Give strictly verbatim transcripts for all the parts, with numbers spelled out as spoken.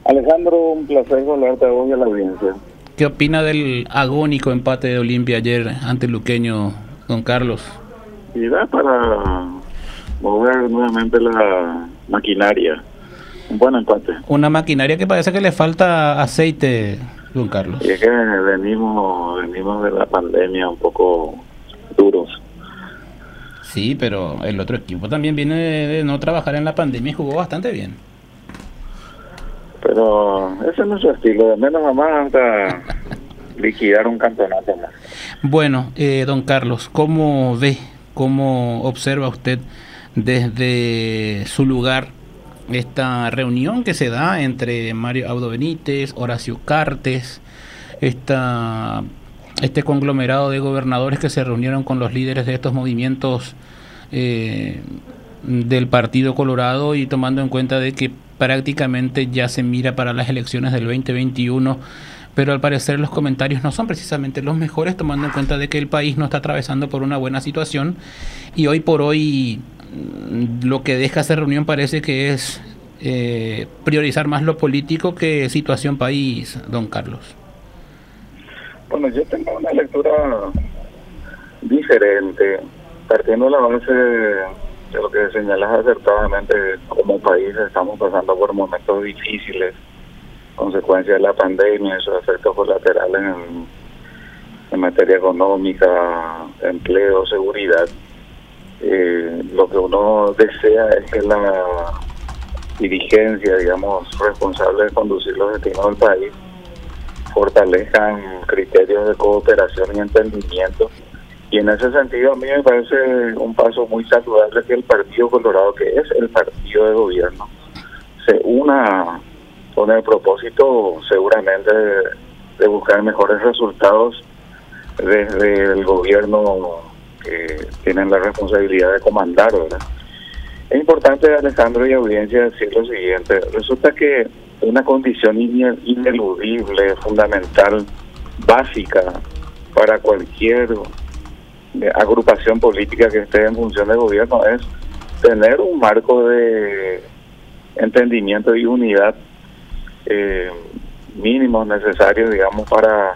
Alejandro, un placer hablarte a vos y a la audiencia. ¿Qué opina del agónico empate de Olimpia ayer ante el luqueño, don Carlos? Y da para mover nuevamente la maquinaria. Un buen empate. Una maquinaria que parece que le falta aceite, don Carlos. Y es que venimos, venimos de la pandemia un poco duros. Sí, pero el otro equipo también viene de, de no trabajar en la pandemia y jugó bastante bien. Pero ese no es su estilo, de menos a más hasta liquidar un campeonato más. Bueno, eh, don Carlos, ¿cómo ve, cómo observa usted desde su lugar esta reunión que se da entre Mario Abdo Benítez, Horacio Cartes, esta, este conglomerado de gobernadores que se reunieron con los líderes de estos movimientos eh, del Partido Colorado, y tomando en cuenta de que prácticamente ya se mira para las elecciones del veinte veintiuno, pero al parecer los comentarios no son precisamente los mejores, tomando en cuenta de que el país no está atravesando por una buena situación, y hoy por hoy lo que deja esa reunión parece que es eh, priorizar más lo político que situación país, don Carlos. Bueno, yo tengo una lectura diferente, partiendo de la base de lo que señalas acertadamente. Como país estamos pasando por momentos difíciles, consecuencia de la pandemia, esos efectos colaterales en, en materia económica, empleo, seguridad. Eh, lo que uno desea es que la dirigencia, digamos, responsable de conducir los destinos del país, fortalezcan criterios de cooperación y entendimiento. Y en ese sentido a mí me parece un paso muy saludable que el Partido Colorado, que es el partido de gobierno, se una con el propósito seguramente de, de buscar mejores resultados desde el gobierno que tienen la responsabilidad de comandar, ¿verdad? Es importante, Alejandro y audiencia, decir lo siguiente. Resulta que una condición ineludible, fundamental, básica para cualquier agrupación política que esté en función de gobierno es tener un marco de entendimiento y unidad eh, mínimos necesarios, digamos, para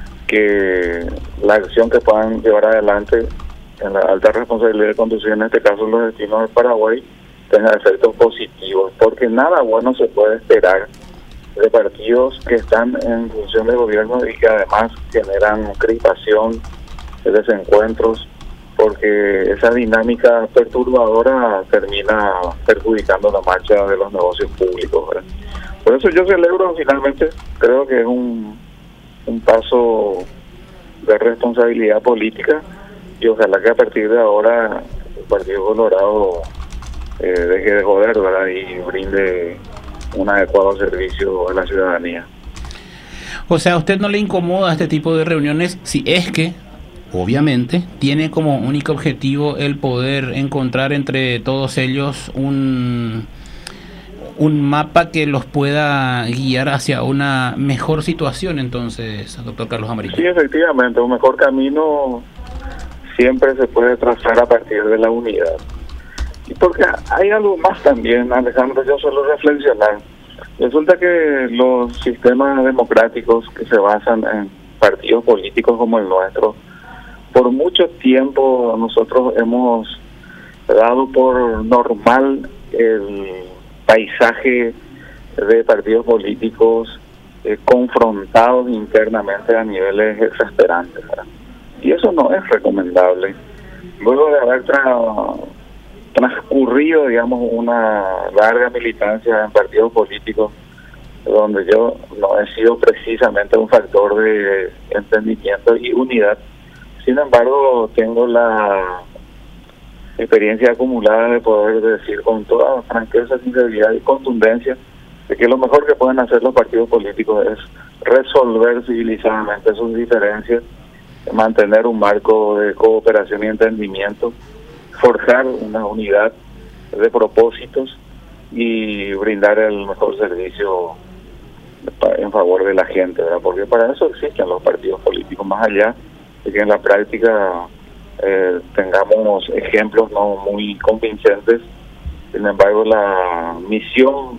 que la acción que puedan llevar adelante en la alta responsabilidad de conducir, en este caso los destinos del Paraguay, tenga efectos positivos, porque nada bueno se puede esperar de partidos que están en función de gobierno y que además generan crispación, desencuentros, porque esa dinámica perturbadora termina perjudicando la marcha de los negocios públicos, ¿verdad? Por eso yo celebro finalmente, creo que es un, un paso de responsabilidad política, y ojalá que a partir de ahora el Partido Colorado eh, deje de joder, ¿verdad?, y brinde un adecuado servicio a la ciudadanía. O sea, ¿a usted no le incomoda este tipo de reuniones si es que, obviamente, tiene como único objetivo el poder encontrar entre todos ellos un, un mapa que los pueda guiar hacia una mejor situación, entonces, doctor Carlos Amarillo? Sí, efectivamente, un mejor camino siempre se puede trazar a partir de la unidad. Y porque hay algo más también, Alejandro, yo suelo reflexionar. Resulta que los sistemas democráticos que se basan en partidos políticos como el nuestro, por mucho tiempo nosotros hemos dado por normal el paisaje de partidos políticos eh, confrontados internamente a niveles exasperantes, ¿verdad? Y eso no es recomendable. Luego de haber tra transcurrido, digamos, una larga militancia en partidos políticos, donde yo no he sido precisamente un factor de entendimiento y unidad, sin embargo, tengo la experiencia acumulada de poder decir con toda franqueza, sinceridad y contundencia de que lo mejor que pueden hacer los partidos políticos es resolver civilizadamente sus diferencias, mantener un marco de cooperación y entendimiento, forjar una unidad de propósitos y brindar el mejor servicio en favor de la gente, ¿verdad? Porque para eso existen los partidos políticos, más allá de que en la práctica eh, tengamos ejemplos no muy convincentes. Sin embargo, la misión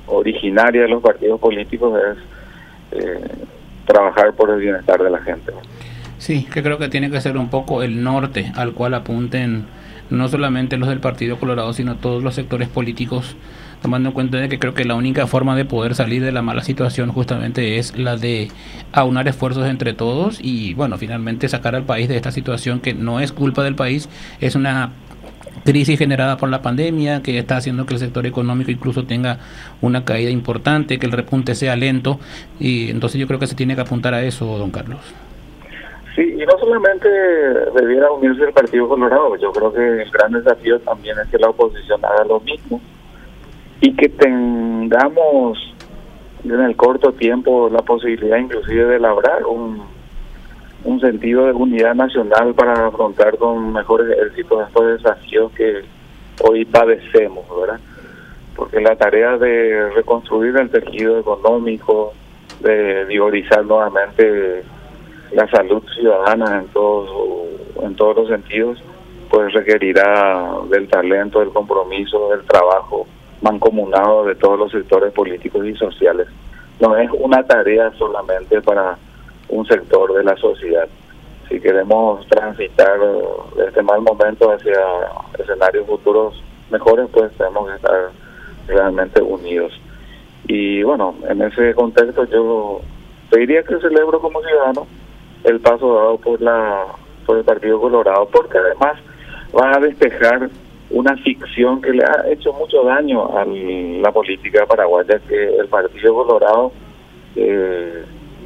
originaria de los partidos políticos es eh, trabajar por el bienestar de la gente. Sí, que creo que tiene que ser un poco el norte al cual apunten no solamente los del Partido Colorado, sino todos los sectores políticos, tomando en cuenta de que creo que la única forma de poder salir de la mala situación justamente es la de aunar esfuerzos entre todos y, bueno, finalmente sacar al país de esta situación que no es culpa del país, es una crisis generada por la pandemia que está haciendo que el sector económico incluso tenga una caída importante, que el repunte sea lento, y entonces yo creo que se tiene que apuntar a eso, don Carlos. Sí, y no solamente debiera unirse el Partido Colorado, yo creo que el gran desafío también es que la oposición haga lo mismo y que tengamos en el corto tiempo la posibilidad inclusive de elaborar un, un sentido de unidad nacional para afrontar con mejores éxitos estos desafíos que hoy padecemos, ¿verdad? Porque la tarea de reconstruir el tejido económico, de vigorizar nuevamente la salud ciudadana en todos en todos los sentidos, pues requerirá del talento, del compromiso, del trabajo mancomunado de todos los sectores políticos y sociales. No es una tarea solamente para un sector de la sociedad. Si queremos transitar este mal momento hacia escenarios futuros mejores, pues tenemos que estar realmente unidos. Y bueno, en ese contexto yo te diría que celebro como ciudadano el paso dado por la por el Partido Colorado, porque además va a despejar una ficción que le ha hecho mucho daño a la política paraguaya, que el Partido Colorado eh,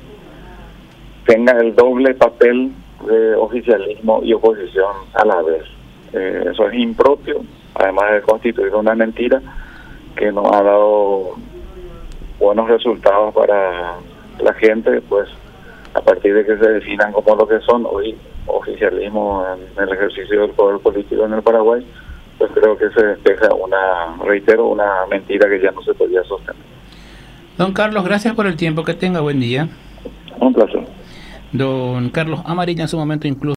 tenga el doble papel de oficialismo y oposición a la vez. Eh, eso es impropio, además de constituir una mentira que no ha dado buenos resultados para la gente, pues a partir de que se definan como lo que son hoy oficialismo en el ejercicio del poder político en el Paraguay, pues creo que se despeja una, reitero, una mentira que ya no se podía sostener. Don Carlos, gracias por el tiempo, que tenga buen día. Un placer. Don Carlos Amarilla en su momento incluso